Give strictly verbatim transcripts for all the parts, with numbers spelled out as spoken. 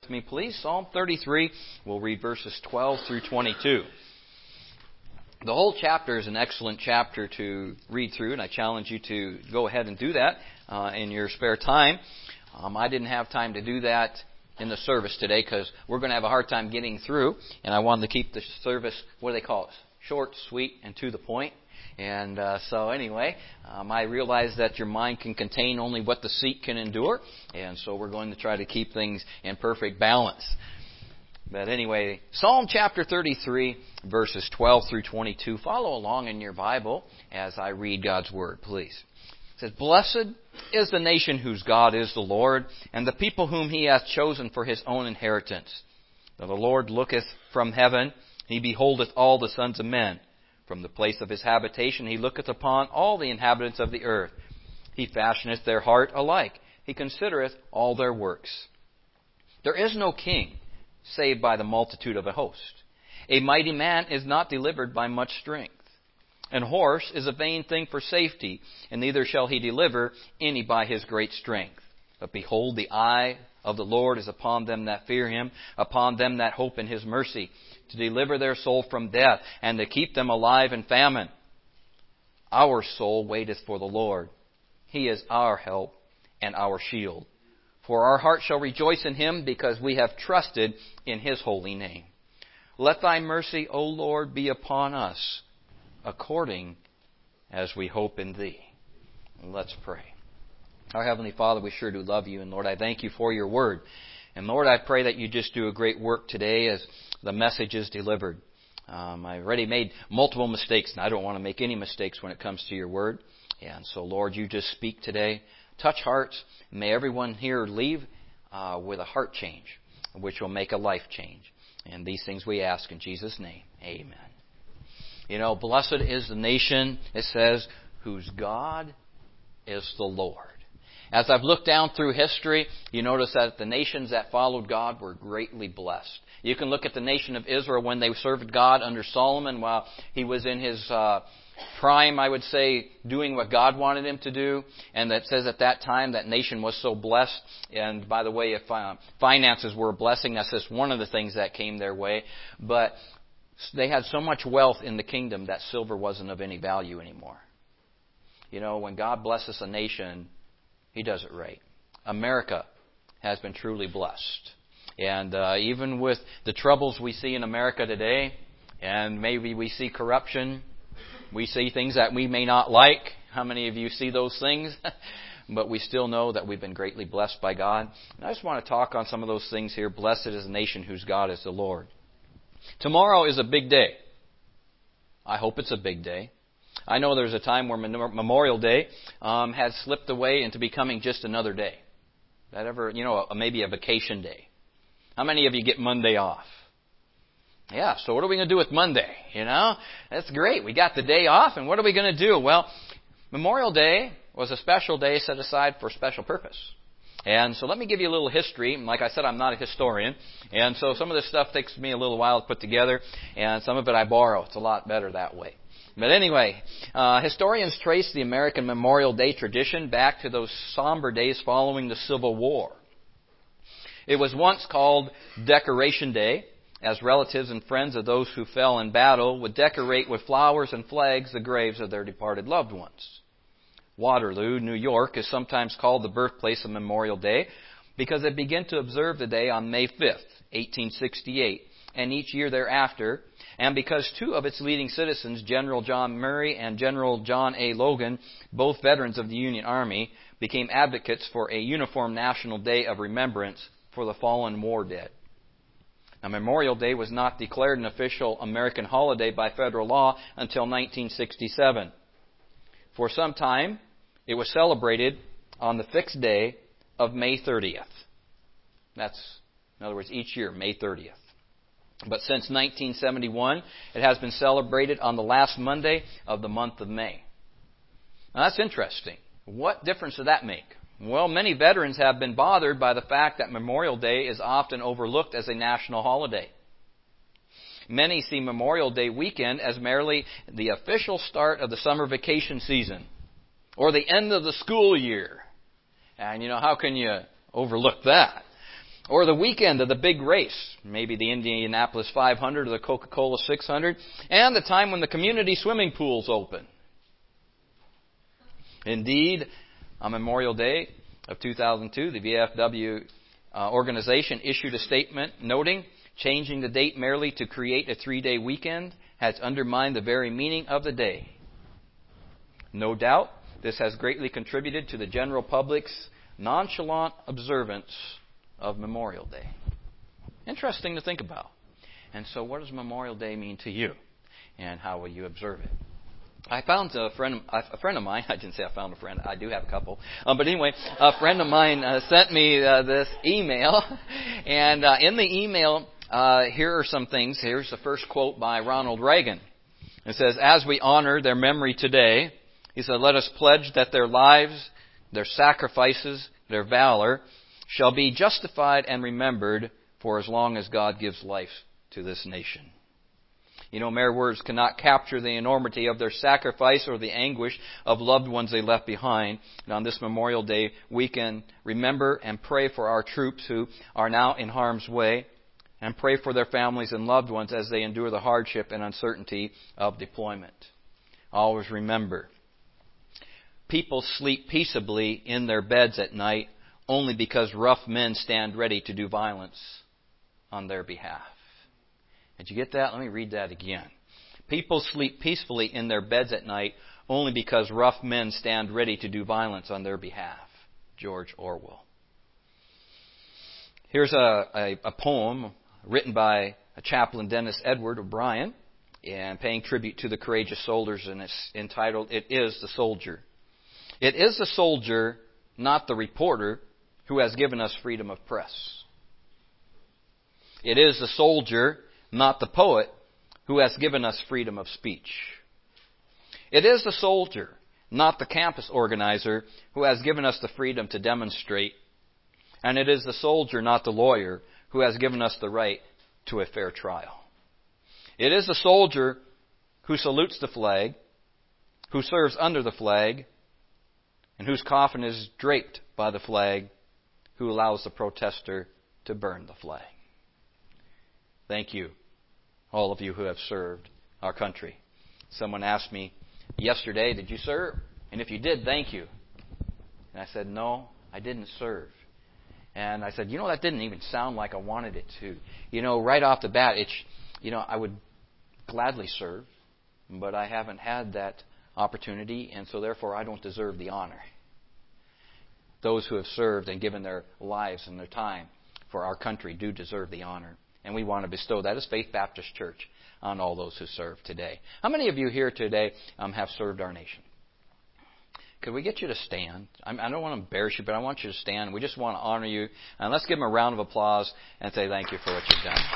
Me, please. Psalm thirty-three. We'll read verses twelve through twenty-two. The whole chapter is an excellent chapter to read through, and I challenge you to go ahead and do that uh, in your spare time. Um, I didn't have time to do that in the service today because we're going to have a hard time getting through, and I wanted to keep the service, what do they call it, short, sweet, and to the point. And uh, so anyway, um, I realize that your mind can contain only what the seat can endure. And so we're going to try to keep things in perfect balance. But anyway, Psalm chapter thirty-three, verses twelve through twenty-two. Follow along in your Bible as I read God's Word, please. It says, "Blessed is the nation whose God is the Lord, and the people whom He hath chosen for His own inheritance. Now the Lord looketh from heaven, He beholdeth all the sons of men. From the place of His habitation He looketh upon all the inhabitants of the earth. He fashioneth their heart alike. He considereth all their works. There is no king save by the multitude of a host. A mighty man is not delivered by much strength. An horse is a vain thing for safety, and neither shall he deliver any by his great strength. But behold, the eye of the Lord is upon them that fear Him, upon them that hope in His mercy, to deliver their soul from death, and to keep them alive in famine. Our soul waiteth for the Lord. He is our help and our shield. For our heart shall rejoice in Him, because we have trusted in His holy name. Let Thy mercy, O Lord, be upon us, according as we hope in Thee." And let's pray. Our Heavenly Father, we sure do love You, and Lord, I thank You for Your Word. And Lord, I pray that You just do a great work today as the message is delivered. Um, I've already made multiple mistakes, and I don't want to make any mistakes when it comes to Your Word. And so, Lord, You just speak today. Touch hearts. May everyone here leave uh, with a heart change, which will make a life change. And these things we ask in Jesus' name. Amen. You know, blessed is the nation, it says, whose God is the Lord. As I've looked down through history, you notice that the nations that followed God were greatly blessed. You can look at the nation of Israel when they served God under Solomon while he was in his uh, prime, I would say, doing what God wanted him to do. And that says at that time that nation was so blessed. And by the way, if uh, finances were a blessing, that's just one of the things that came their way. But they had so much wealth in the kingdom that silver wasn't of any value anymore. You know, when God blesses a nation, He does it right. America has been truly blessed. And uh, even with the troubles we see in America today, and maybe we see corruption, we see things that we may not like. How many of you see those things? But we still know that we've been greatly blessed by God. And I just want to talk on some of those things here. Blessed is the nation whose God is the Lord. Tomorrow is a big day. I hope it's a big day. I know there's a time where Memorial Day um, has slipped away into becoming just another day. That ever, you know, maybe a vacation day. How many of you get Monday off? Yeah, so what are we going to do with Monday? You know, that's great. We got the day off, and what are we going to do? Well, Memorial Day was a special day set aside for a special purpose. And so let me give you a little history. Like I said, I'm not a historian. And so some of this stuff takes me a little while to put together, and some of it I borrow. It's a lot better that way. But anyway, uh, historians trace the American Memorial Day tradition back to those somber days following the Civil War. It was once called Decoration Day, as relatives and friends of those who fell in battle would decorate with flowers and flags the graves of their departed loved ones. Waterloo, New York, is sometimes called the birthplace of Memorial Day because they began to observe the day on May fifth, eighteen sixty-eight, and each year thereafter, and because two of its leading citizens, General John Murray and General John A. Logan, both veterans of the Union Army, became advocates for a uniform national day of remembrance for the fallen war dead. Now, Memorial Day was not declared an official American holiday by federal law until nineteen sixty-seven. For some time, it was celebrated on the fixed day of May thirtieth. That's, in other words, each year, May thirtieth. But since nineteen seventy-one, it has been celebrated on the last Monday of the month of May. Now, that's interesting. What difference does that make? Well, many veterans have been bothered by the fact that Memorial Day is often overlooked as a national holiday. Many see Memorial Day weekend as merely the official start of the summer vacation season or the end of the school year. And, you know, how can you overlook that? Or the weekend of the big race, maybe the Indianapolis five hundred or the Coca-Cola six hundred, and the time when the community swimming pools open. Indeed, on Memorial Day of two thousand two, the V F W uh, organization issued a statement noting changing the date merely to create a three-day weekend has undermined the very meaning of the day. No doubt, this has greatly contributed to the general public's nonchalant observance of Memorial Day. Interesting to think about. And so what does Memorial Day mean to you? And how will you observe it? I found a friend, a friend of mine, I didn't say I found a friend, I do have a couple. Um, but anyway, a friend of mine uh, sent me uh, this email. And uh, in the email, uh, here are some things. Here's the first quote by Ronald Reagan. It says, "As we honor their memory today," he said, "let us pledge that their lives, their sacrifices, their valor shall be justified and remembered for as long as God gives life to this nation." You know, mere words cannot capture the enormity of their sacrifice or the anguish of loved ones they left behind. And on this Memorial Day, we can remember and pray for our troops who are now in harm's way, and pray for their families and loved ones as they endure the hardship and uncertainty of deployment. Always remember, people sleep peaceably in their beds at night only because rough men stand ready to do violence on their behalf. Did you get that? Let me read that again. People sleep peacefully in their beds at night only because rough men stand ready to do violence on their behalf. George Orwell. Here's a, a, a poem written by a chaplain, Dennis Edward O'Brien, and paying tribute to the courageous soldiers, and it's entitled, "It is the Soldier." It is the soldier, not the reporter, who has given us freedom of press. It is the soldier, not the poet, who has given us freedom of speech. It is the soldier, not the campus organizer, who has given us the freedom to demonstrate. And it is the soldier, not the lawyer, who has given us the right to a fair trial. It is the soldier who salutes the flag, who serves under the flag, and whose coffin is draped by the flag, who allows the protester to burn the flag. Thank you, all of you who have served our country. Someone asked me yesterday, "Did you serve?" And if you did, thank you. And I said, "No, I didn't serve." And I said, "You know, that didn't even sound like I wanted it to. You know, right off the bat, it's, you know, I would gladly serve, but I haven't had that opportunity, and so therefore I don't deserve the honor." Those who have served and given their lives and their time for our country do deserve the honor. And we want to bestow that as Faith Baptist Church on all those who serve today. How many of you here today um, have served our nation? Could we get you to stand? I don't want to embarrass you, but I want you to stand. We just want to honor you. And let's give them a round of applause and say thank you for what you've done.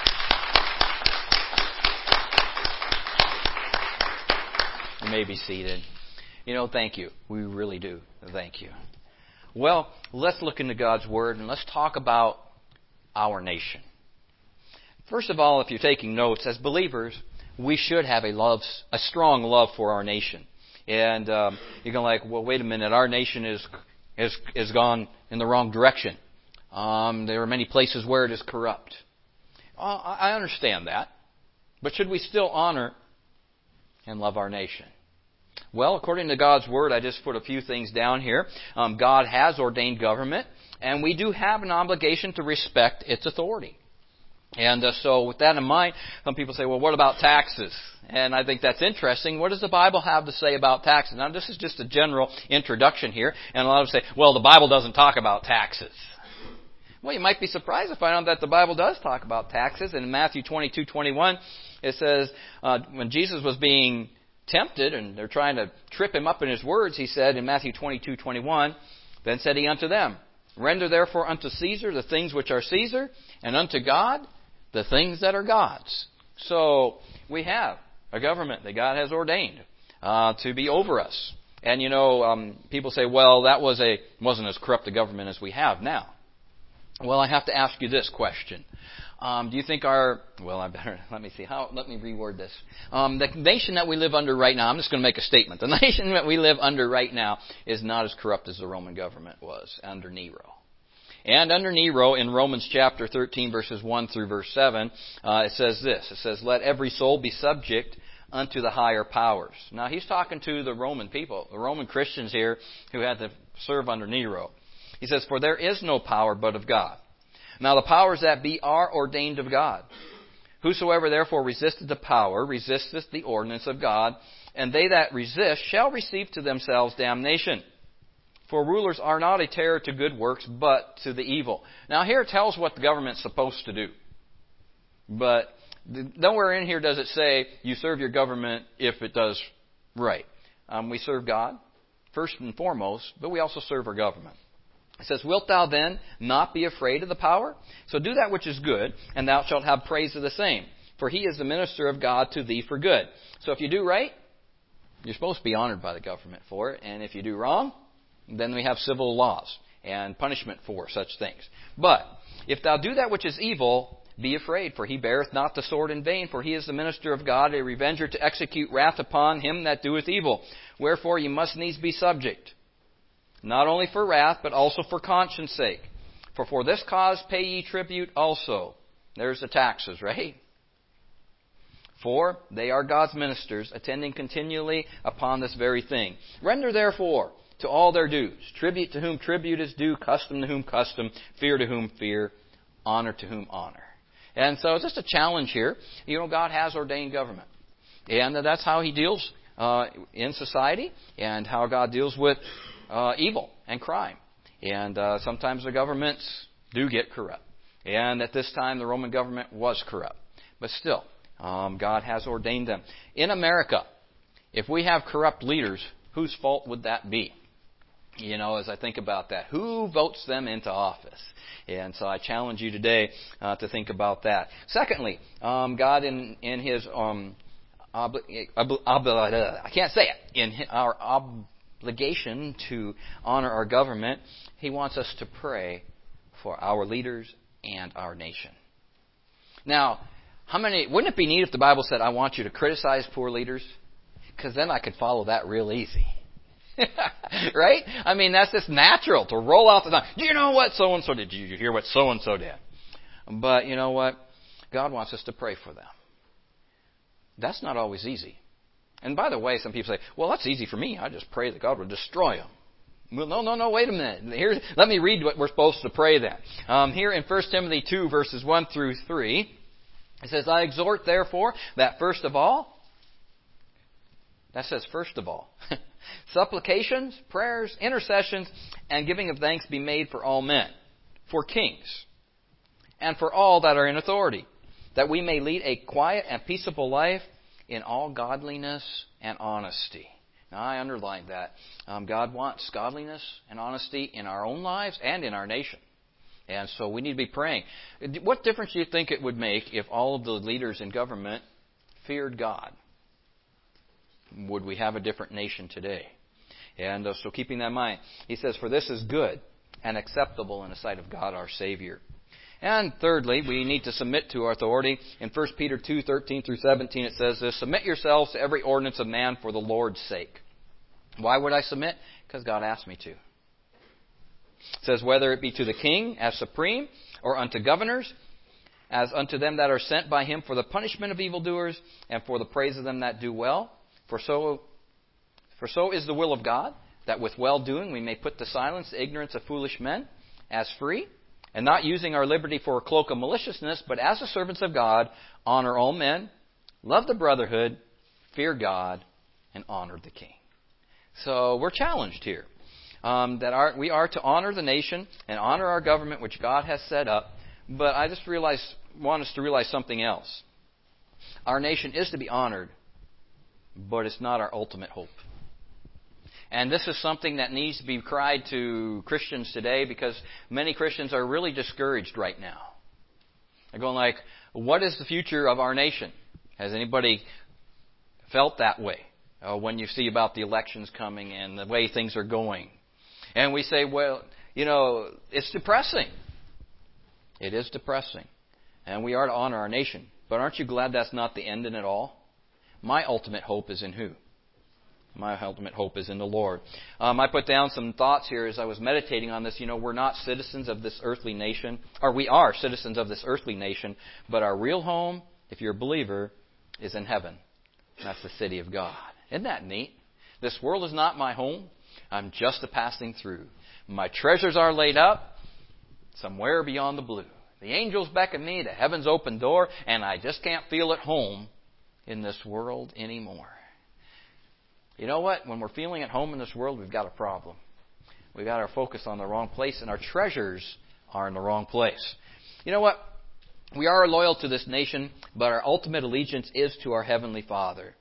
You may be seated. You know, thank you. We really do. Thank you. Well, let's look into God's Word and let's talk about our nation. First of all, if you're taking notes, as believers, we should have a love, a strong love for our nation. And um, you're going like, well, wait a minute, our nation is is is gone in the wrong direction. Um, there are many places where it is corrupt. Uh, I understand that, but should we still honor and love our nation? Well, according to God's Word, I just put a few things down here. Um, God has ordained government, and we do have an obligation to respect its authority. And uh, so with that in mind, some people say, well, what about taxes? And I think that's interesting. What does the Bible have to say about taxes? Now, this is just a general introduction here. And a lot of them say, well, the Bible doesn't talk about taxes. Well, you might be surprised to find out that the Bible does talk about taxes. And in Matthew twenty-two twenty-one, it says, uh, when Jesus was being tempted and they're trying to trip him up in his words, he said in Matthew twenty-two twenty-one, then said he unto them, render therefore unto Caesar the things which are Caesar, and unto God the things that are God's. So we have a government that God has ordained uh, to be over us. And you know, um, people say, well, that was a wasn't as corrupt a government as we have now. Well, I have to ask you this question. Um, do you think our, well, I better, let me see, how, let me reword this. Um, the nation that we live under right now, I'm just going to make a statement. The nation that we live under right now is not as corrupt as the Roman government was under Nero. And under Nero, in Romans chapter thirteen, verses one through verse seven, uh, it says this. It says, let every soul be subject unto the higher powers. Now, he's talking to the Roman people, the Roman Christians here who had to serve under Nero. He says, for there is no power but of God. Now, the powers that be are ordained of God. Whosoever therefore resisteth the power, resisteth the ordinance of God, and they that resist shall receive to themselves damnation. For rulers are not a terror to good works, but to the evil. Now here it tells what the government's supposed to do. But nowhere in here does it say you serve your government if it does right. Um, we serve God, first and foremost, but we also serve our government. It says, wilt thou then not be afraid of the power? So do that which is good, and thou shalt have praise of the same. For he is the minister of God to thee for good. So if you do right, you're supposed to be honored by the government for it. And if you do wrong, then we have civil laws and punishment for such things. But if thou do that which is evil, be afraid, for he beareth not the sword in vain, for he is the minister of God, a revenger to execute wrath upon him that doeth evil. Wherefore ye must needs be subject, not only for wrath, but also for conscience sake. For for this cause pay ye tribute also. There's the taxes, right? For they are God's ministers, attending continually upon this very thing. Render therefore to all their dues, tribute to whom tribute is due, custom to whom custom, fear to whom fear, honor to whom honor. And so it's just a challenge here. You know, God has ordained government. And that's how He deals uh, in society, and how God deals with uh, evil and crime. And uh, sometimes the governments do get corrupt. And at this time, the Roman government was corrupt. But still, um, God has ordained them. In America, if we have corrupt leaders, whose fault would that be? You know, as I think about that, who votes them into office? And so I challenge you today uh, to think about that. Secondly, um, God in in His um, obli- ob- ob- I can't say it in our obligation to honor our government, He wants us to pray for our leaders and our nation. Now, how many? Wouldn't it be neat if the Bible said, "I want you to criticize poor leaders"? Because then I could follow that real easy. Right? I mean, that's just natural to roll off the tongue. Do you know what so-and-so did? Did you hear what so-and-so did? But you know what? God wants us to pray for them. That's not always easy. And by the way, some people say, well, that's easy for me. I just pray that God will destroy them. Well, no, no, no, wait a minute. Here, let me read what we're supposed to pray then. Um, here in First Timothy two, verses one through three, it says, I exhort, therefore, that first of all, that says first of all, supplications, prayers, intercessions, and giving of thanks be made for all men, for kings, and for all that are in authority, that we may lead a quiet and peaceable life in all godliness and honesty. Now, I underlined that. Um, God wants godliness and honesty in our own lives and in our nation. And so we need to be praying. What difference do you think it would make if all of the leaders in government feared God? Would we have a different nation today? And uh, so keeping that in mind, he says, for this is good and acceptable in the sight of God our Savior. And thirdly, we need to submit to our authority. In First Peter two, thirteen through seventeen, it says this, submit yourselves to every ordinance of man for the Lord's sake. Why would I submit? Because God asked me to. It says, whether it be to the king as supreme, or unto governors, as unto them that are sent by him for the punishment of evildoers, and for the praise of them that do well. For so, for so is the will of God, that with well-doing we may put to silence the ignorance of foolish men, as free, and not using our liberty for a cloak of maliciousness, but as the servants of God, honor all men, love the brotherhood, fear God, and honor the king. So we're challenged here um, that our, we are to honor the nation and honor our government, which God has set up. But I just realize, want us to realize something else. Our nation is to be honored, but it's not our ultimate hope. And this is something that needs to be cried to Christians today, because many Christians are really discouraged right now. They're going like, what is the future of our nation? Has anybody felt that way uh, when you see about the elections coming and the way things are going? And we say, well, you know, it's depressing. It is depressing. And we are to honor our nation. But aren't you glad that's not the end in it all? My ultimate hope is in who? My ultimate hope is in the Lord. Um, I put down some thoughts here as I was meditating on this. You know, we're not citizens of this earthly nation, or we are citizens of this earthly nation, but our real home, if you're a believer, is in heaven. That's the city of God. Isn't that neat? This world is not my home. I'm just a passing through. My treasures are laid up somewhere beyond the blue. The angels beckon me to heaven's open door, and I just can't feel at home in this world anymore. You know what? When we're feeling at home in this world, we've got a problem. We've got our focus on the wrong place, and our treasures are in the wrong place. You know what? We are loyal to this nation, but our ultimate allegiance is to our Heavenly Father.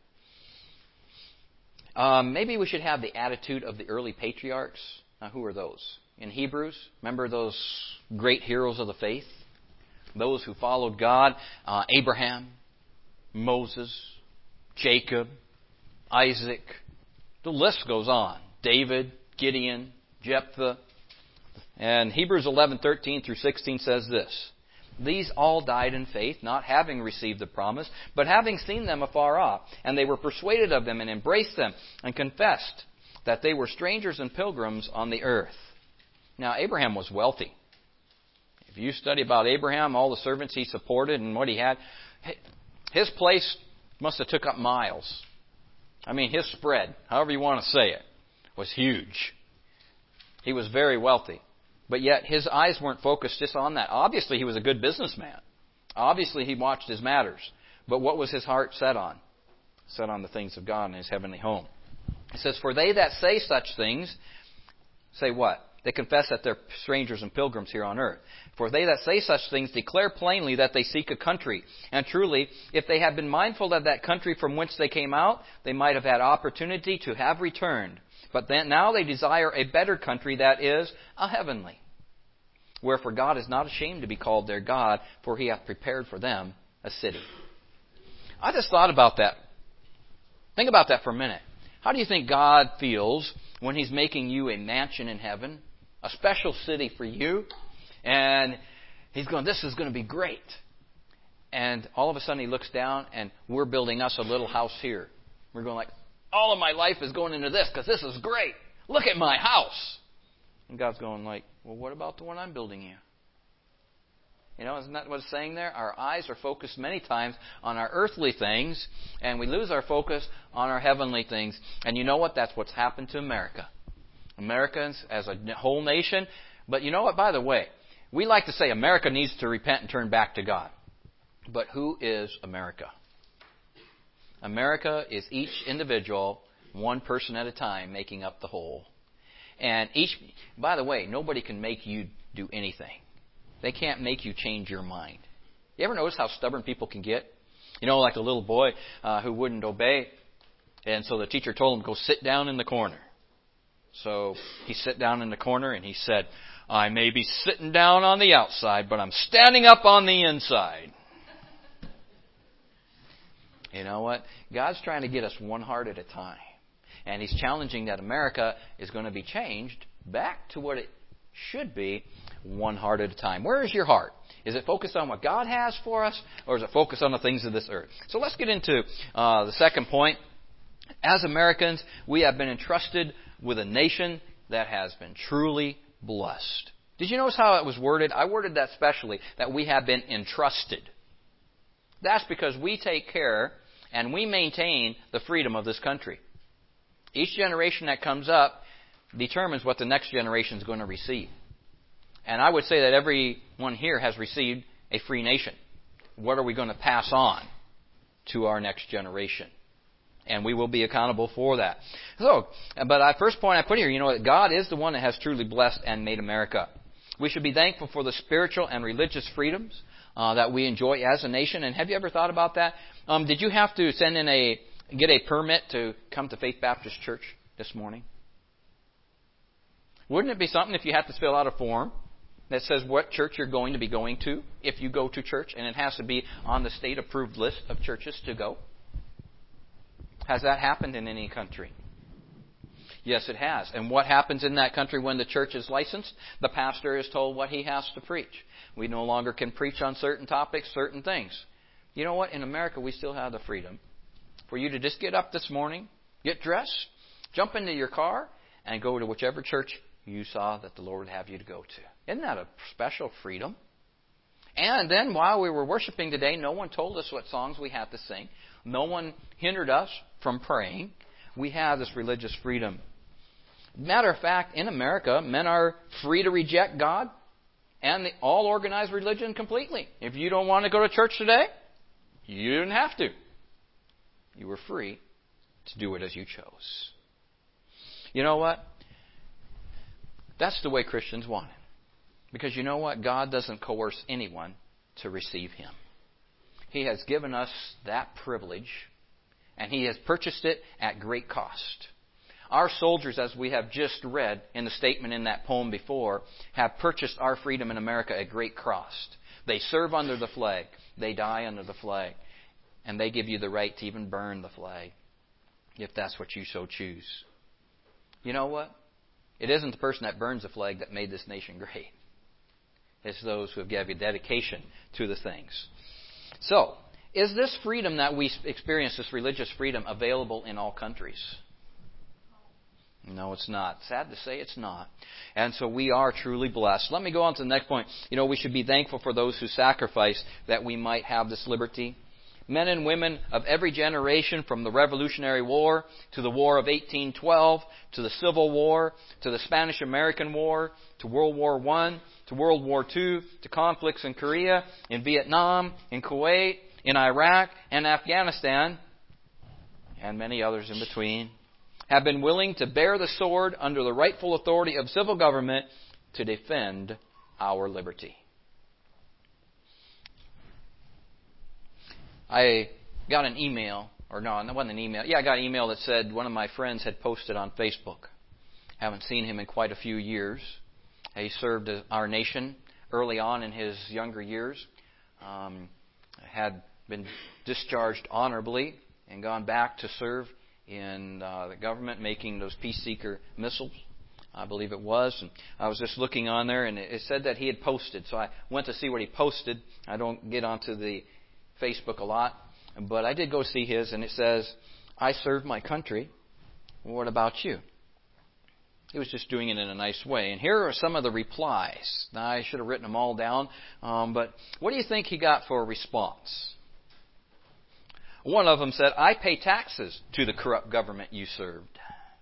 Um, maybe we should have the attitude of the early patriarchs. Now, who are those? In Hebrews, remember those great heroes of the faith? Those who followed God, uh, Abraham, Moses, Jacob, Isaac. The list goes on. David, Gideon, Jephthah. And Hebrews eleven thirteen through sixteen says this. These all died in faith, not having received the promise, but having seen them afar off. And they were persuaded of them and embraced them and confessed that they were strangers and pilgrims on the earth. Now, Abraham was wealthy. If you study about Abraham, all the servants he supported and what he had, his place must have took up miles. I mean, his spread, however you want to say it, was huge. He was very wealthy. But yet his eyes weren't focused just on that. Obviously, he was a good businessman. Obviously, he watched his matters. But what was his heart set on? Set on the things of God in his heavenly home. It says, for they that say such things, say what? They confess that they're strangers and pilgrims here on earth. For they that say such things declare plainly that they seek a country. And truly, if they had been mindful of that country from whence they came out, they might have had opportunity to have returned. But then now they desire a better country, that is, a heavenly. Wherefore God is not ashamed to be called their God, for He hath prepared for them a city. I just thought about that. Think about that for a minute. How do you think God feels when He's making you a mansion in heaven, a special city for you, and He's going, this is going to be great. And all of a sudden He looks down, and we're building us a little house here. We're going like, all of my life is going into this because this is great. Look at my house. And God's going like, well, what about the one I'm building you? You know, isn't that what it's saying there? Our eyes are focused many times on our earthly things, and we lose our focus on our heavenly things. And you know what? That's what's happened to America. Americans as a whole nation. But you know what? By the way, we like to say America needs to repent and turn back to God. But who is America? America is each individual, one person at a time, making up the whole. And each, by the way, nobody can make you do anything. They can't make you change your mind. You ever notice how stubborn people can get? You know, like a little boy uh, who wouldn't obey. And so the teacher told him to go sit down in the corner. So he sat down in the corner and he said, I may be sitting down on the outside, but I'm standing up on the inside. You know what? God's trying to get us one heart at a time. And He's challenging that America is going to be changed back to what it should be, one heart at a time. Where is your heart? Is it focused on what God has for us, or is it focused on the things of this earth? So let's get into uh, the second point. As Americans, we have been entrusted with a nation that has been truly blessed. Did you notice how it was worded? I worded that specially, that we have been entrusted. That's because we take care and we maintain the freedom of this country. Each generation that comes up determines what the next generation is going to receive. And I would say that everyone here has received a free nation. What are we going to pass on to our next generation? And we will be accountable for that. So, but the first point I put here, you know, God is the one that has truly blessed and made America. We should be thankful for the spiritual and religious freedoms uh, that we enjoy as a nation. And have you ever thought about that? Um, did you have to send in a get a permit to come to Faith Baptist Church this morning? Wouldn't it be something if you had to fill out a form that says what church you're going to be going to if you go to church, and it has to be on the state-approved list of churches to go? Has that happened in any country? Yes, it has. And what happens in that country when the church is licensed? The pastor is told what he has to preach. We no longer can preach on certain topics, certain things. You know what? In America, we still have the freedom for you to just get up this morning, get dressed, Jump into your car and go to whichever church you saw that the Lord would have you to go to. Isn't that a special freedom? And then while we were worshiping today, no one told us what songs we had to sing. No one hindered us from praying. We have this religious freedom. Matter of fact, in America, men are free to reject God and the, all organized religion completely. If you don't want to go to church today, you didn't have to. You were free to do it as you chose. You know what? That's the way Christians want it. Because you know what? God doesn't coerce anyone to receive Him. He has given us that privilege, and He has purchased it at great cost. Our soldiers, as we have just read in the statement in that poem before, have purchased our freedom in America at great cost. They serve under the flag. They die under the flag. And they give you the right to even burn the flag, if that's what you so choose. You know what? It isn't the person that burns the flag that made this nation great. It's those who have given dedication to the things. So, is this freedom that we experience, this religious freedom, available in all countries? No, it's not. Sad to say, it's not. And so we are truly blessed. Let me go on to the next point. You know, we should be thankful for those who sacrificed that we might have this liberty. Men and women of every generation, from the Revolutionary War to the War of eighteen twelve, to the Civil War, to the Spanish-American War, to World War One, to World War Two, to conflicts in Korea, in Vietnam, in Kuwait, in Iraq, and Afghanistan, and many others in between, have been willing to bear the sword under the rightful authority of civil government to defend our liberty. I got an email, or no, it wasn't an email. Yeah, I got an email that said one of my friends had posted on Facebook. Haven't seen him in quite a few years. He served our nation early on in his younger years. Um, had been discharged honorably and gone back to serve in uh, the government making those Peace Seeker missiles, I believe it was. And I was just looking on there, and it said that he had posted. So I went to see what he posted. I don't get onto the Facebook a lot, but I did go see his, and it says, "I serve my country. What about you?" He was just doing it in a nice way. And here are some of the replies. Now, I should have written them all down, um, but what do you think he got for a response? One of them said, "I pay taxes to the corrupt government you served."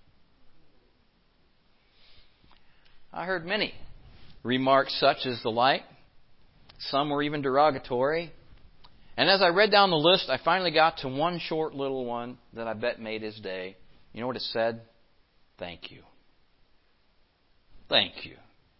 I heard many remarks such as the like. Some were even derogatory. And as I read down the list, I finally got to one short little one that I bet made his day. You know what it said? Thank you. Thank you.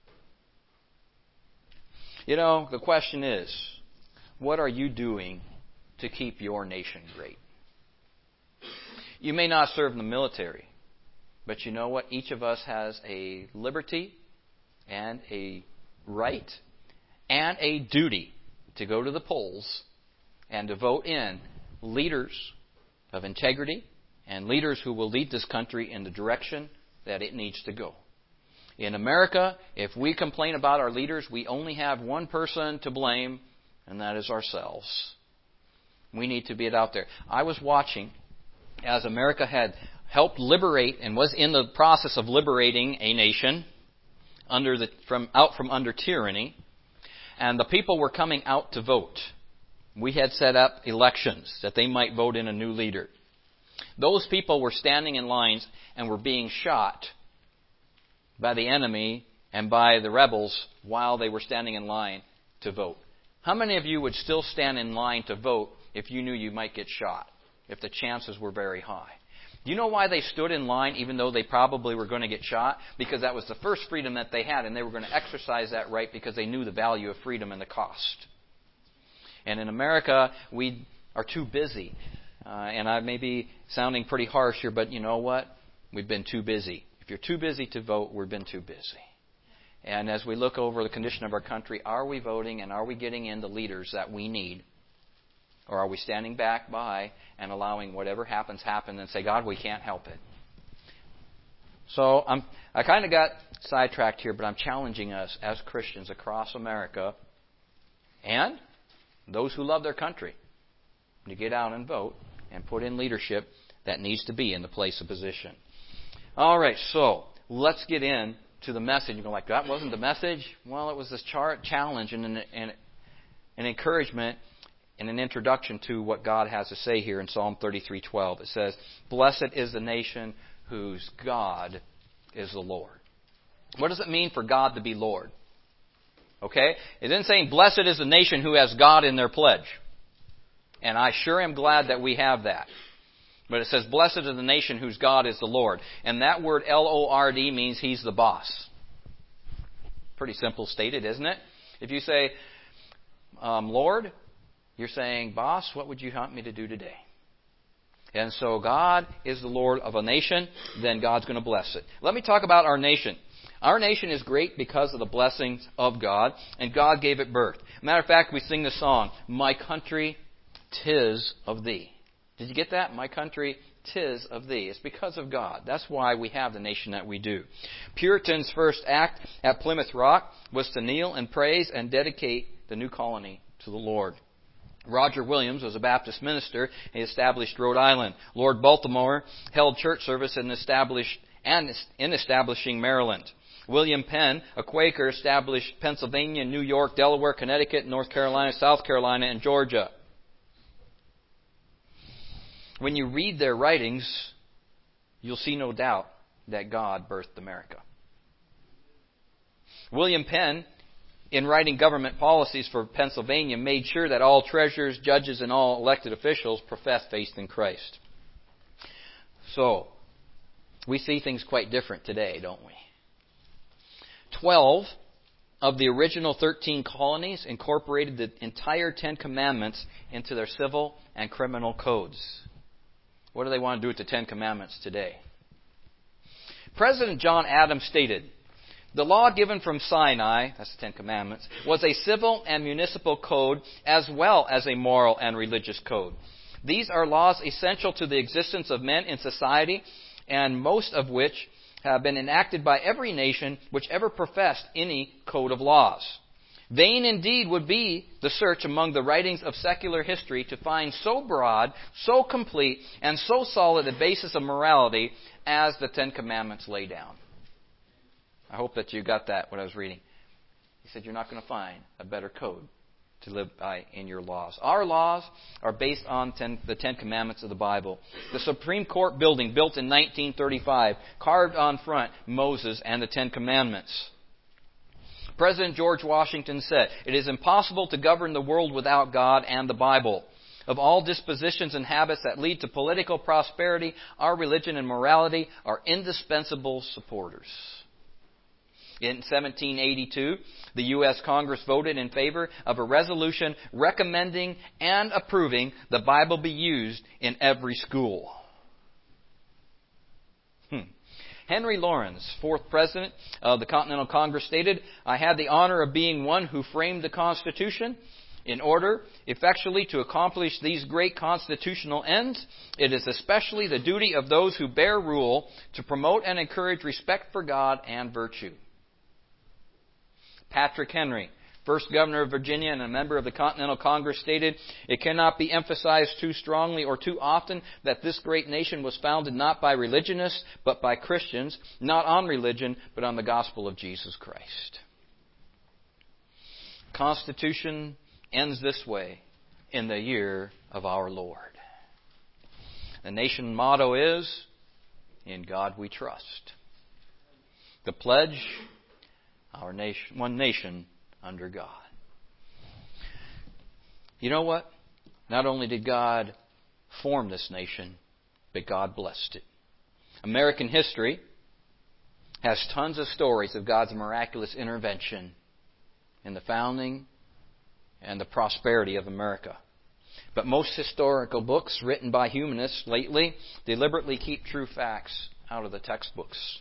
You know, the question is, what are you doing to keep your nation great? You may not serve in the military, but you know what? Each of us has a liberty and a right and a duty to go to the polls and to vote in leaders of integrity and leaders who will lead this country in the direction that it needs to go. In America, if we complain about our leaders, we only have one person to blame, and that is ourselves. We need to be it out there. I was watching as America had helped liberate and was in the process of liberating a nation under the from out from under tyranny, and the people were coming out to vote. We had set up elections that they might vote in a new leader. Those people were standing in lines and were being shot by the enemy and by the rebels while they were standing in line to vote. How many of you would still stand in line to vote if you knew you might get shot, if the chances were very high? Do you know why they stood in line even though they probably were going to get shot? Because that was the first freedom that they had, and they were going to exercise that right because they knew the value of freedom and the cost. And in America, we are too busy. Uh, and I may be sounding pretty harsh here, but you know what? We've been too busy. If you're too busy to vote, we've been too busy. And as we look over the condition of our country, are we voting and are we getting in the leaders that we need? Or are we standing back by and allowing whatever happens happen and say, God, we can't help it? So I'm, I kind of got sidetracked here, but I'm challenging us as Christians across America and those who love their country to get out and vote and put in leadership that needs to be in the place of position. All right, so let's get in to the message. You go like, that wasn't the message? Well, it was this char- challenge and an, an, an encouragement and an introduction to what God has to say here in Psalm thirty-three twelve. It says, "Blessed is the nation whose God is the Lord." What does it mean for God to be Lord? Okay? It isn't saying, "Blessed is the nation who has God in their pledge." And I sure am glad that we have that. But it says, "Blessed is the nation whose God is the Lord." And that word L O R D means He's the boss. Pretty simple stated, isn't it? If you say, um, "Lord," you're saying, "Boss, what would you want me to do today?" And so God is the Lord of a nation, then God's going to bless it. Let me talk about our nation. Our nation is great because of the blessings of God, and God gave it birth. Matter of fact, we sing the song, "My country, 'tis of thee." Did you get that? My country, 'tis of thee. It's because of God. That's why we have the nation that we do. Puritans' first act at Plymouth Rock was to kneel and praise and dedicate the new colony to the Lord. Roger Williams was a Baptist minister. He established Rhode Island. Lord Baltimore held church service and established and in establishing Maryland. William Penn, a Quaker, established Pennsylvania, New York, Delaware, Connecticut, North Carolina, South Carolina, and Georgia. When you read their writings, you'll see no doubt that God birthed America. William Penn, in writing government policies for Pennsylvania, made sure that all treasurers, judges, and all elected officials professed faith in Christ. So, we see things quite different today, don't we? Twelve of the original thirteen colonies incorporated the entire Ten Commandments into their civil and criminal codes. What do they want to do with the Ten Commandments today? President John Adams stated, "The law given from Sinai," that's the Ten Commandments, "was a civil and municipal code as well as a moral and religious code. These are laws essential to the existence of men in society, and most of which have been enacted by every nation which ever professed any code of laws. Vain indeed would be the search among the writings of secular history to find so broad, so complete, and so solid a basis of morality as the Ten Commandments lay down." I hope that you got that, what I was reading. He said you're not going to find a better code to live by in your laws. Our laws are based on ten, the Ten Commandments of the Bible. The Supreme Court building, built in nineteen thirty-five, carved on front Moses and the Ten Commandments. President George Washington said, "It is impossible to govern the world without God and the Bible. Of all dispositions and habits that lead to political prosperity, our religion and morality are indispensable supporters." In seventeen eighty-two, the U S Congress voted in favor of a resolution recommending and approving the Bible be used in every school. Hmm. Henry Laurens, fourth president of the Continental Congress, stated, "I had the honor of being one who framed the Constitution. In order effectually to accomplish these great constitutional ends, it is especially the duty of those who bear rule to promote and encourage respect for God and virtue." Patrick Henry, first governor of Virginia and a member of the Continental Congress, stated, "It cannot be emphasized too strongly or too often that this great nation was founded not by religionists, but by Christians, not on religion, but on the gospel of Jesus Christ." Constitution ends this way, in the year of our Lord. The nation motto is, "In God we trust." The pledge, Our nation, one nation under God. You know what? Not only did God form this nation, but God blessed it. American history has tons of stories of God's miraculous intervention in the founding and the prosperity of America. But most historical books written by humanists lately deliberately keep true facts out of the textbooks.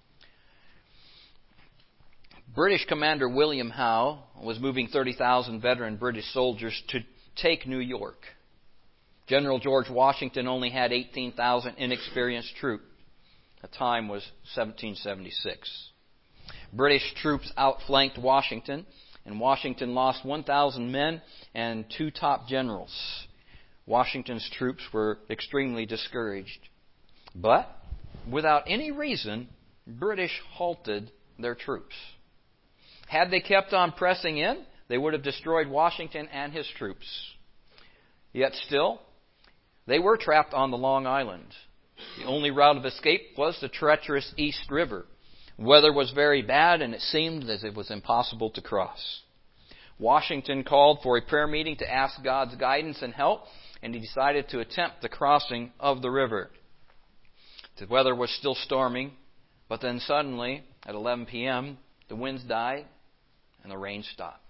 British Commander William Howe was moving thirty thousand veteran British soldiers to take New York. General George Washington only had eighteen thousand inexperienced troops. The time was seventeen seventy-six. British troops outflanked Washington, and Washington lost one thousand men and two top generals. Washington's troops were extremely discouraged. But without any reason, British halted their troops. Had they kept on pressing in, they would have destroyed Washington and his troops. Yet still, they were trapped on the Long Island. The only route of escape was the treacherous East River. Weather was very bad, and it seemed as if it was impossible to cross. Washington called for a prayer meeting to ask God's guidance and help, and he decided to attempt the crossing of the river. The weather was still storming, but then suddenly, at eleven p.m., the winds died and the rain stopped.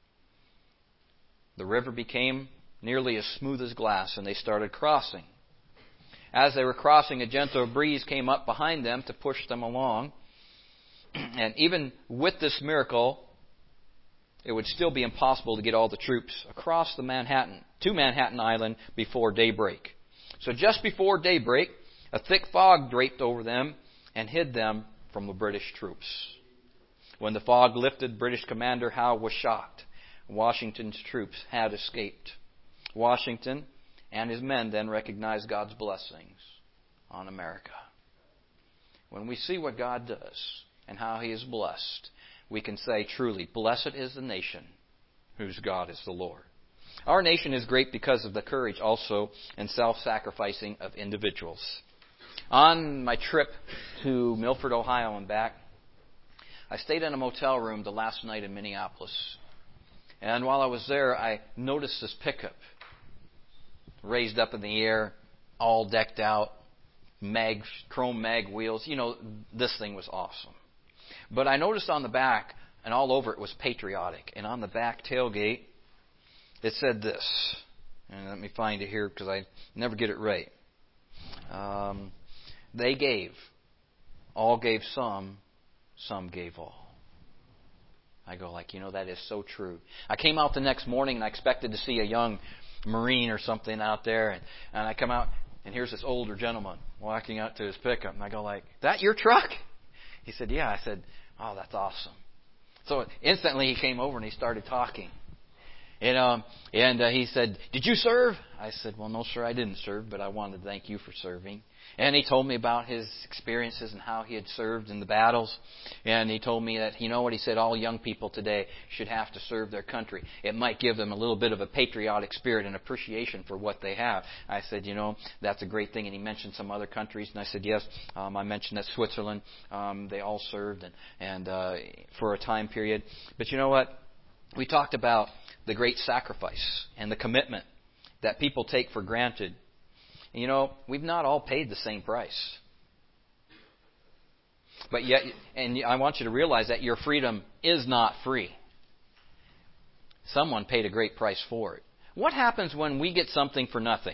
The river became nearly as smooth as glass, and they started crossing. As they were crossing, a gentle breeze came up behind them to push them along. And even with this miracle, it would still be impossible to get all the troops across the Manhattan, to Manhattan Island before daybreak. So just before daybreak, a thick fog draped over them and hid them from the British troops. When the fog lifted, British Commander Howe was shocked. Washington's troops had escaped. Washington and his men then recognized God's blessings on America. When we see what God does and how He is blessed, we can say truly, blessed is the nation whose God is the Lord. Our nation is great because of the courage also and self-sacrificing of individuals. On my trip to Milford, Ohio and back, I stayed in a motel room the last night in Minneapolis. And while I was there, I noticed this pickup raised up in the air, all decked out, mag, chrome mag wheels. You know, this thing was awesome. But I noticed on the back, and all over it was patriotic. And on the back tailgate, it said this. And let me find it here because I never get it right. Um, they gave. All gave some. Some gave all. I go like, you know, that is so true. I came out the next morning and I expected to see a young Marine or something out there. And, and I come out and here's this older gentleman walking out to his pickup. And I go like, that your truck? He said, yeah. I said, oh, that's awesome. So instantly he came over and he started talking. And, um, and uh, he said, did you serve? I said, well, no, sir, I didn't serve, but I wanted to thank you for serving. And he told me about his experiences and how he had served in the battles. And he told me that, you know what, he said, all young people today should have to serve their country. It might give them a little bit of a patriotic spirit and appreciation for what they have. I said, you know, that's a great thing. And he mentioned some other countries. And I said, yes, um, I mentioned that Switzerland, um, they all served and, and uh, for a time period. But you know what? We talked about the great sacrifice and the commitment that people take for granted. You know, we've not all paid the same price. But yet, and I want you to realize that your freedom is not free. Someone paid a great price for it. What happens when we get something for nothing?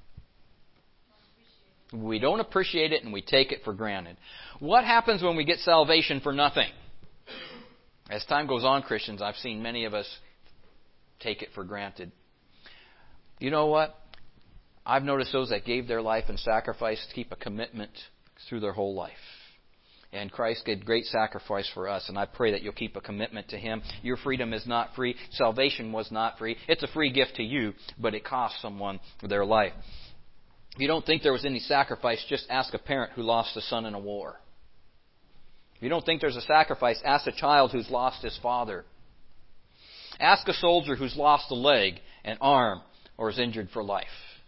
We don't appreciate it and we take it for granted. What happens when we get salvation for nothing? As time goes on, Christians, I've seen many of us take it for granted. You know what? I've noticed those that gave their life and sacrificed keep a commitment through their whole life. And Christ gave great sacrifice for us, and I pray that you'll keep a commitment to Him. Your freedom is not free. Salvation was not free. It's a free gift to you, but it cost someone their life. If you don't think there was any sacrifice, just ask a parent who lost a son in a war. If you don't think there's a sacrifice, ask a child who's lost his father. Ask a soldier who's lost a leg, an arm, or is injured for life.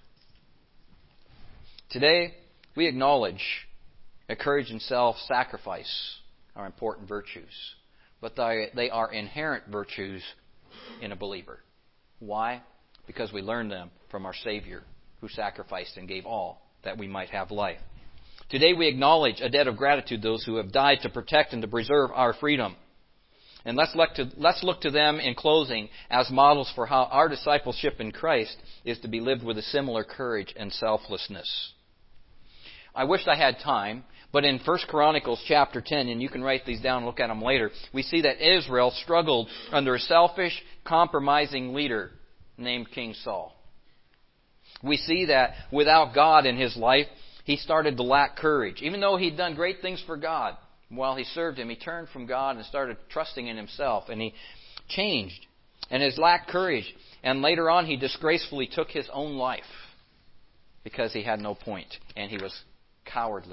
Today, we acknowledge that courage and self-sacrifice are important virtues, but they are inherent virtues in a believer. Why? Because we learn them from our Savior, who sacrificed and gave all that we might have life. Today, we acknowledge a debt of gratitude to those who have died to protect and to preserve our freedom. And let's look, to, let's look to them in closing as models for how our discipleship in Christ is to be lived with a similar courage and selflessness. I wish I had time, but in First Chronicles chapter ten, and you can write these down and look at them later, we see that Israel struggled under a selfish, compromising leader named King Saul. We see that without God in his life, he started to lack courage. Even though he'd done great things for God, while he served Him, he turned from God and started trusting in himself, and he changed. And his lacked courage. And later on, he disgracefully took his own life because he had no point, and he was cowardly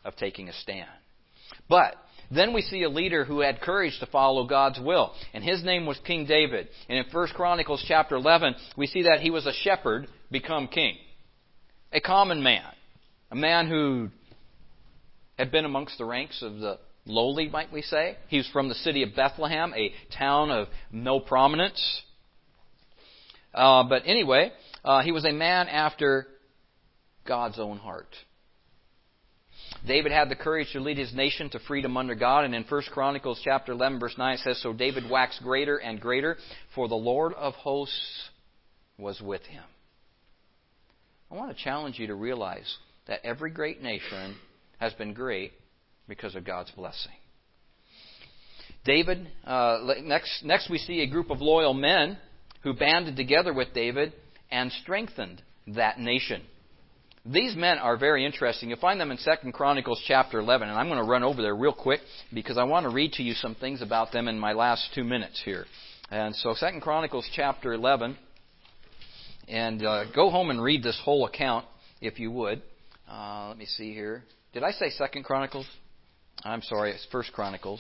of taking a stand. But then we see a leader who had courage to follow God's will. And his name was King David. And in First Chronicles chapter eleven, we see that he was a shepherd become king. A common man. A man who had been amongst the ranks of the lowly, might we say. He was from the city of Bethlehem, a town of no prominence. Uh, but anyway, uh, he was a man after God's own heart. David had the courage to lead his nation to freedom under God. And in First Chronicles chapter eleven, verse nine, it says, "So David waxed greater and greater, for the Lord of hosts was with him." I want to challenge you to realize that every great nation has been great because of God's blessing. David, uh, next, next we see a group of loyal men who banded together with David and strengthened that nation. These men are very interesting. You'll find them in Second Chronicles chapter eleven, and I'm going to run over there real quick because I want to read to you some things about them in my last two minutes here. And so Second Chronicles chapter eleven, and uh, go home and read this whole account if you would. Uh, let me see here. Did I say Second Chronicles? I'm sorry, it's First Chronicles.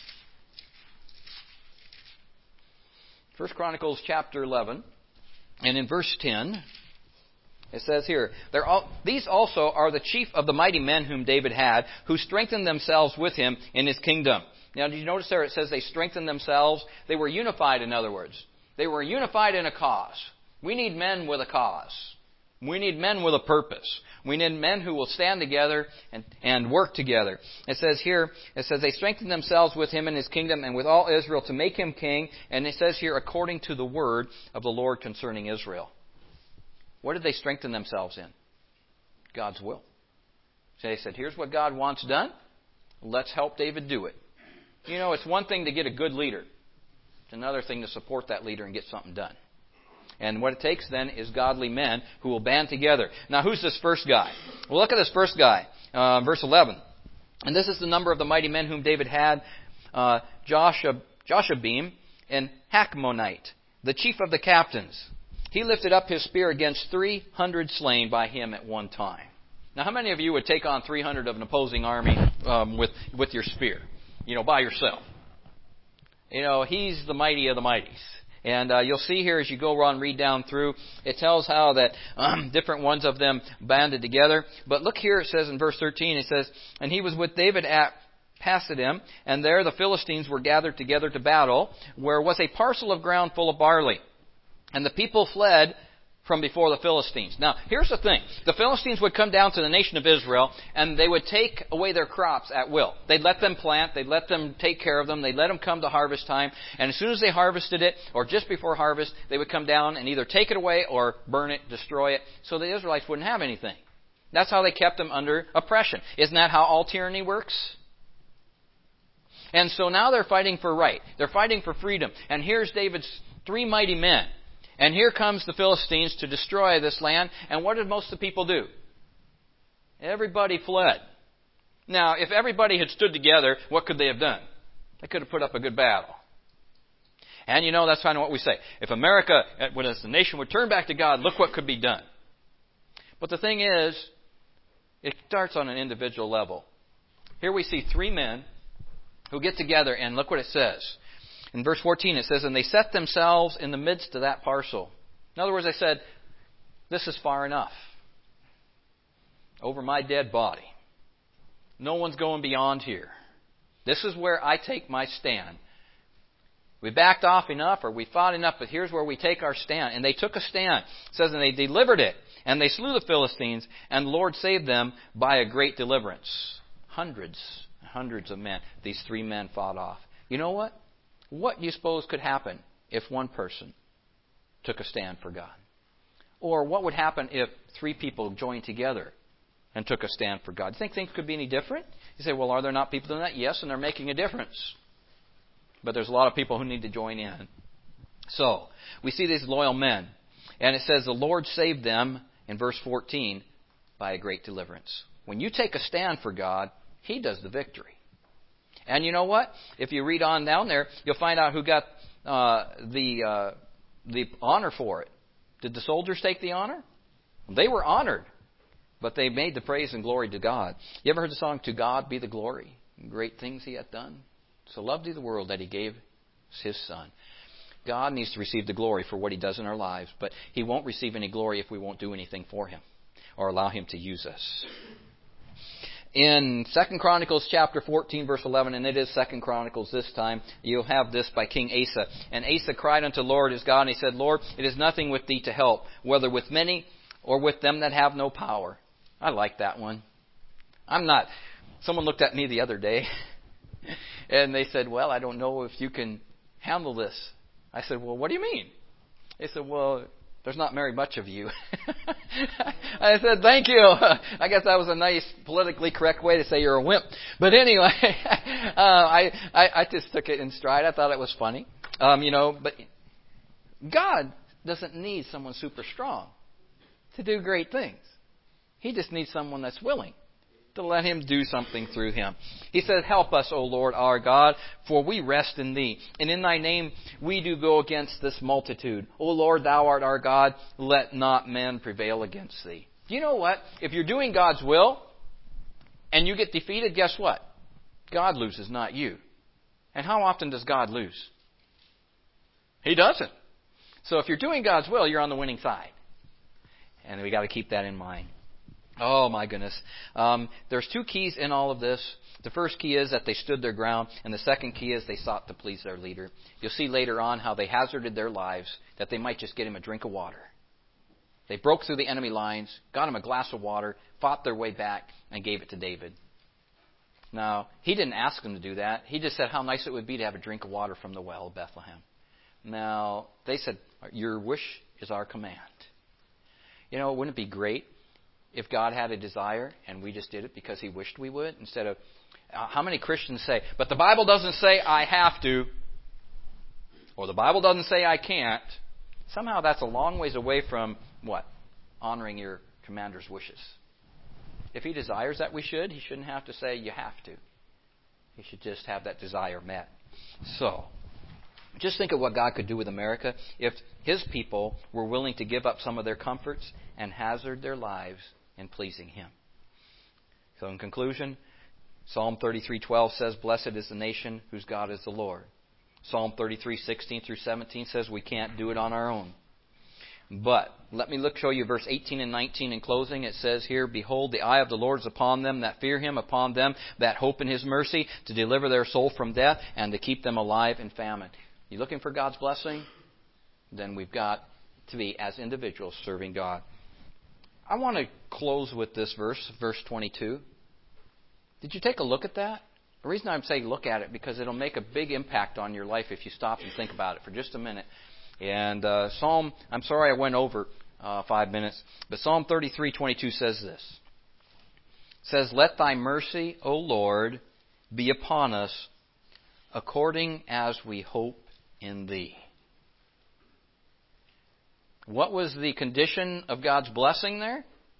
First Chronicles chapter eleven, and in verse ten, it says here, They're all, "These also are the chief of the mighty men whom David had, who strengthened themselves with him in his kingdom." Now, did you notice there it says they strengthened themselves? They were unified, in other words. They were unified in a cause. We need men with a cause. We need men with a purpose. We need men who will stand together and, and work together. It says here, it says they strengthened themselves with him in his kingdom and with all Israel to make him king. And it says here, according to the word of the Lord concerning Israel. What did they strengthen themselves in? God's will. So they said, here's what God wants done. Let's help David do it. You know, it's one thing to get a good leader. It's another thing to support that leader and get something done. And what it takes then is godly men who will band together. Now, who's this first guy? Well, look at this first guy, uh, verse eleven. "And this is the number of the mighty men whom David had, uh, Joshua, Joshabim and Hachmonite, the chief of the captains. He lifted up his spear against three hundred slain by him at one time." Now, how many of you would take on three hundred of an opposing army um, with, with your spear? You know, by yourself. You know, he's the mighty of the mighties. And uh, you'll see here as you go on, read down through, it tells how that um, different ones of them banded together. But look here, it says in verse thirteen, it says, "And he was with David at Pasidim, and there the Philistines were gathered together to battle, where was a parcel of ground full of barley. And the people fled from before the Philistines." Now, here's the thing. The Philistines would come down to the nation of Israel, and they would take away their crops at will. They'd let them plant. They'd let them take care of them. They'd let them come to harvest time. And as soon as they harvested it, or just before harvest, they would come down and either take it away or burn it, destroy it, so the Israelites wouldn't have anything. That's how they kept them under oppression. Isn't that how all tyranny works? And so now they're fighting for right. They're fighting for freedom. And here's David's three mighty men. And here comes the Philistines to destroy this land. And what did most of the people do? Everybody fled. Now, if everybody had stood together, what could they have done? They could have put up a good battle. And you know, that's kind of what we say. If America, when as the nation would turn back to God, look what could be done. But the thing is, it starts on an individual level. Here we see three men who get together, and look what it says. In verse fourteen, it says, "And they set themselves in the midst of that parcel." In other words, they said, this is far enough. Over my dead body. No one's going beyond here. This is where I take my stand. We backed off enough, or we fought enough, but here's where we take our stand. And they took a stand. It says, "And they delivered it, and they slew the Philistines, and the Lord saved them by a great deliverance." Hundreds and hundreds of men, these three men fought off. You know what? What do you suppose could happen if one person took a stand for God? Or what would happen if three people joined together and took a stand for God? Do you think things could be any different? You say, well, are there not people doing that? Yes, and they're making a difference. But there's a lot of people who need to join in. So, we see these loyal men. And it says, the Lord saved them, in verse fourteen, by a great deliverance. When you take a stand for God, He does the victory. And you know what? If you read on down there, you'll find out who got uh, the uh, the honor for it. Did the soldiers take the honor? They were honored but they made the praise and glory to God. You ever heard the song, "To God be the glory, great things He hath done? So loved He the world that He gave His Son." God needs to receive the glory for what He does in our lives, but He won't receive any glory if we won't do anything for Him or allow Him to use us. In Second Chronicles chapter fourteen, verse eleven, and it is Second Chronicles this time, you'll have this by King Asa. "And Asa cried unto the Lord his God, and he said, Lord, it is nothing with thee to help, whether with many or with them that have no power." I like that one. I'm not... Someone looked at me the other day, and they said, "Well, I don't know if you can handle this." I said, "Well, what do you mean?" They said, "Well, there's not very much of you." I said, "Thank you." I guess that was a nice politically correct way to say you're a wimp. But anyway, uh, I, I I just took it in stride. I thought it was funny. Um, you know, but God doesn't need someone super strong to do great things. He just needs someone that's willing to let Him do something through him. He says, "Help us, O Lord our God, for we rest in Thee. And in Thy name we do go against this multitude. O Lord, Thou art our God. Let not men prevail against Thee." Do you know what? If you're doing God's will and you get defeated, guess what? God loses, not you. And how often does God lose? He doesn't. So if you're doing God's will, you're on the winning side. And we got to keep that in mind. Oh, my goodness. Um, there's two keys in all of this. The first key is that they stood their ground, and the second key is they sought to please their leader. You'll see later on how they hazarded their lives that they might just get him a drink of water. They broke through the enemy lines, got him a glass of water, fought their way back, and gave it to David. Now, he didn't ask them to do that. He just said how nice it would be to have a drink of water from the well of Bethlehem. Now, they said, "Your wish is our command." You know, wouldn't it be great if God had a desire and we just did it because He wished we would? Instead of, uh, how many Christians say, "But the Bible doesn't say I have to," or "The Bible doesn't say I can't." Somehow that's a long ways away from what? Honoring your commander's wishes. If He desires that we should, He shouldn't have to say you have to. He should just have that desire met. So, just think of what God could do with America if His people were willing to give up some of their comforts and hazard their lives in pleasing Him. So in conclusion, Psalm thirty-three twelve says, "Blessed is the nation whose God is the Lord." Psalm thirty-three sixteen through seventeen says we can't do it on our own. But let me look show you verse eighteen and nineteen in closing. It says here, "Behold, the eye of the Lord is upon them that fear Him, upon them that hope in His mercy, to deliver their soul from death and to keep them alive in famine." You looking for God's blessing? Then we've got to be, as individuals, serving God. I want to close with this verse, verse twenty-two. Did you take a look at that? The reason I'm saying look at it, because it'll make a big impact on your life if you stop and think about it for just a minute. And uh, Psalm, I'm sorry I went over uh, five minutes, but Psalm thirty-three twenty-two says this. It says, "Let Thy mercy, O Lord, be upon us, according as we hope in Thee." What was the condition of God's blessing there?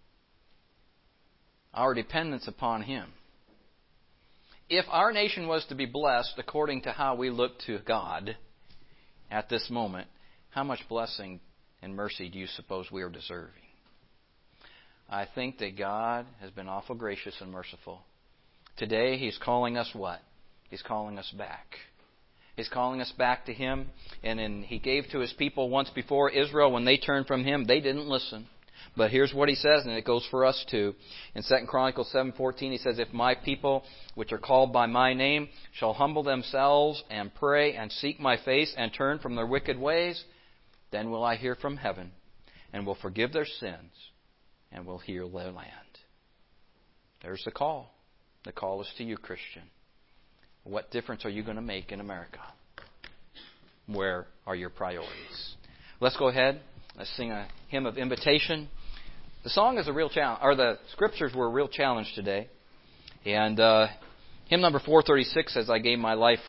Our dependence upon Him. If our nation was to be blessed according to how we look to God at this moment, how much blessing and mercy do you suppose we are deserving? I think that God has been awful gracious and merciful. Today He's calling us what? He's calling us back. He's calling us back to Him. And in, He gave to His people once before, Israel, when they turned from Him, they didn't listen. But here's what He says, and it goes for us too. In Second Chronicles seven fourteen, He says, "If my people, which are called by my name, shall humble themselves and pray and seek my face and turn from their wicked ways, then will I hear from heaven and will forgive their sins and will heal their land." There's the call. The call is to you, Christian. What difference are you going to make in America? Where are your priorities? Let's go ahead. Let's sing a hymn of invitation. The song is a real challenge, or the scriptures were a real challenge today. And uh, hymn number four thirty-six says, "I gave my life